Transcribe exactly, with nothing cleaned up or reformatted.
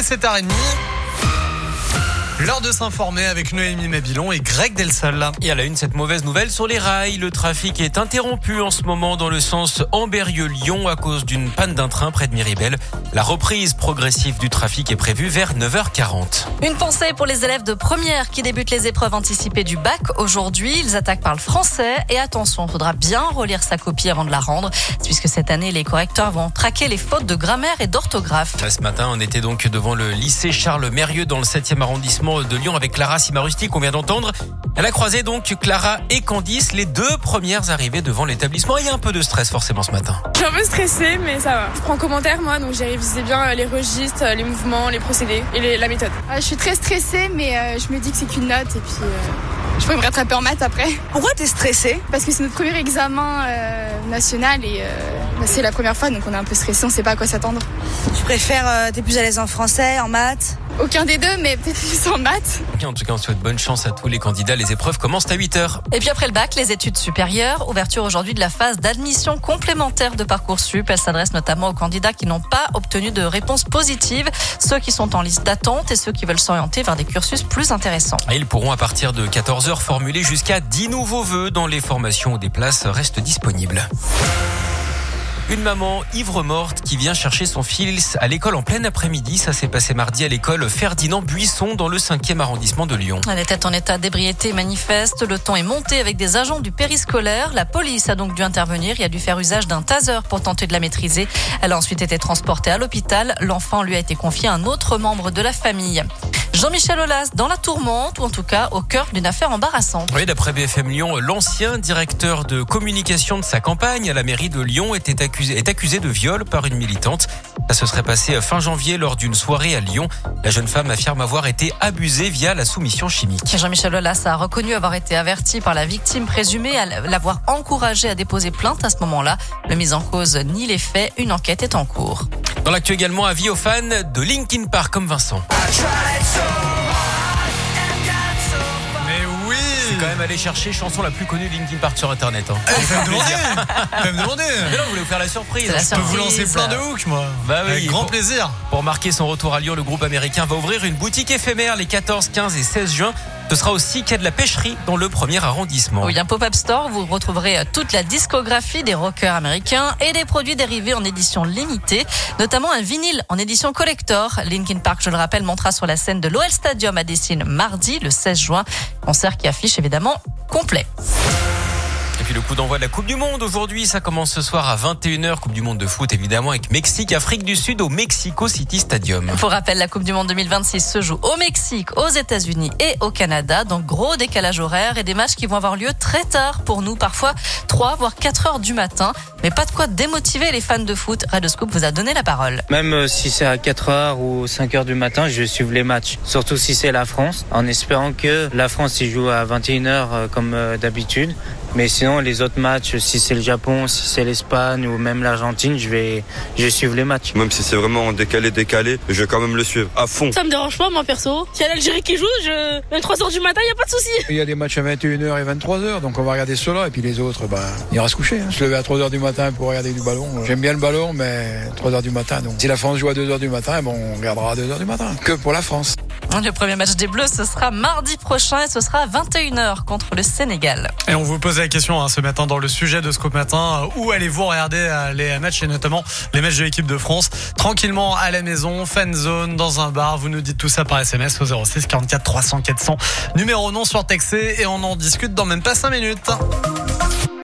sept heures trente. L'heure de s'informer avec Noémie Mabilon et Greg Delsol. Et à la une, cette mauvaise nouvelle sur les rails. Le trafic est interrompu en ce moment dans le sens Ambérieu-Lyon à cause d'une panne d'un train près de Miribel. La reprise progressive du trafic est prévue vers neuf heures quarante. Une pensée pour les élèves de première qui débutent les épreuves anticipées du bac aujourd'hui. Ils attaquent par le français. Et attention, il faudra bien relire sa copie avant de la rendre, puisque cette année, les correcteurs vont traquer les fautes de grammaire et d'orthographe. Ce matin, on était donc devant le lycée Charles Mérieux dans le septième arrondissement de Lyon avec Clara Simarusti qu'on vient d'entendre. Elle a croisé donc Clara et Candice, les deux premières arrivées devant l'établissement. Il y a un peu de stress forcément ce matin. Je suis un peu stressée, mais ça va. Je prends commentaire moi, donc j'ai révisé bien les registres, les mouvements, les procédés et les, la méthode. Je suis très stressée, mais euh, je me dis que c'est qu'une note et puis euh, je pourrais me rattraper en maths après. Pourquoi t'es stressée? Parce que c'est notre premier examen euh, national et euh, bah, c'est la première fois, donc on est un peu stressé, on sait pas à quoi s'attendre. Tu préfères, euh, t'es plus à l'aise en français, en maths? Aucun des deux, mais peut-être plus en maths. En tout cas, on souhaite bonne chance à tous les candidats. Les épreuves commencent à huit heures. Et puis après le bac, les études supérieures. Ouverture aujourd'hui de la phase d'admission complémentaire de Parcoursup. Elle s'adresse notamment aux candidats qui n'ont pas obtenu de réponse positive, ceux qui sont en liste d'attente et ceux qui veulent s'orienter vers des cursus plus intéressants. Et ils pourront à partir de quatorze heures formuler jusqu'à dix nouveaux vœux dans les formations où des places restent disponibles. Une maman ivre-morte qui vient chercher son fils à l'école en plein après-midi. Ça s'est passé mardi à l'école Ferdinand Buisson dans le cinquième arrondissement de Lyon. Elle était en état d'ébriété manifeste. Le ton est monté avec des agents du périscolaire. La police a donc dû intervenir et a dû faire usage d'un taser pour tenter de la maîtriser. Elle a ensuite été transportée à l'hôpital. L'enfant lui a été confié à un autre membre de la famille. Jean-Michel Aulas dans la tourmente, ou en tout cas au cœur d'une affaire embarrassante. Oui, d'après B F M Lyon, l'ancien directeur de communication de sa campagne à la mairie de Lyon était accusé, est accusé de viol par une militante. Ça se serait passé fin janvier lors d'une soirée à Lyon. La jeune femme affirme avoir été abusée via la soumission chimique. Jean-Michel Aulas a reconnu avoir été averti par la victime présumée, à l'avoir encouragé à déposer plainte à ce moment-là. Le mis en cause nie les faits. Une enquête est en cours. Dans l'actu également, avis aux fans de Linkin Park comme Vincent. Mais oui, C'est quand même aller chercher chanson la plus connue de Linkin Park sur internet. Hein. il faut me demander. Il faut me demander. Mais non, vous voulez vous faire la surprise. La Je peux vous lancer plein de hooks, moi. Bah oui, Avec grand pour, plaisir. Pour marquer son retour à Lyon, le groupe américain va ouvrir une boutique éphémère les quatorze, quinze et seize juin. Ce sera aussi quai de la Pêcherie dans le premier arrondissement. Oui, un pop-up store. Vous retrouverez toute la discographie des rockers américains et des produits dérivés en édition limitée, notamment un vinyle en édition collector. Linkin Park, je le rappelle, montera sur la scène de l'O L Stadium à Dessines mardi, le seize juin. Concert qui affiche évidemment complet. Et puis le coup d'envoi de la Coupe du Monde aujourd'hui, ça commence ce soir à vingt et une heures. Coupe du Monde de foot évidemment avec Mexique, Afrique du Sud au Mexico City Stadium. Pour rappel, la Coupe du Monde deux mille vingt-six se joue au Mexique, aux États-Unis et au Canada. Donc gros décalage horaire et des matchs qui vont avoir lieu très tard pour nous, parfois trois voire quatre heures du matin. Mais pas de quoi démotiver les fans de foot. Radio Scoop vous a donné la parole. Même si c'est à quatre heures ou cinq heures du matin, je vais suivre les matchs. Surtout si c'est la France, en espérant que la France y joue à vingt et une heures comme d'habitude. Mais sinon, les autres matchs, si c'est le Japon, si c'est l'Espagne ou même l'Argentine, je vais, je vais suivre les matchs. Même si c'est vraiment décalé, décalé, je vais quand même le suivre à fond. Ça me dérange pas, moi perso. Si y a l'Algérie qui joue, je... vingt-trois heures du matin, y a pas de souci. Il y a des matchs à vingt et une heures et vingt-trois heures, donc on va regarder cela. Et puis les autres, bah, il ira se coucher. Hein. Se lever à trois heures du matin pour regarder du ballon. J'aime bien le ballon, mais trois heures du matin. Donc si la France joue à deux heures du matin, bon, on regardera à deux heures du matin. Que pour la France. Le premier match des Bleus, ce sera mardi prochain et ce sera à vingt et une heures contre le Sénégal. Et on vous posait la question hein, ce matin dans le sujet de Scoop Matin. Où allez-vous regarder euh, les matchs et notamment les matchs de l'équipe de France? Tranquillement à la maison, fan zone, dans un bar. Vous nous dites tout ça par S M S au zéro six quarante-quatre trois cents quatre cents. Numéro non surtaxé et on en discute dans même pas cinq minutes.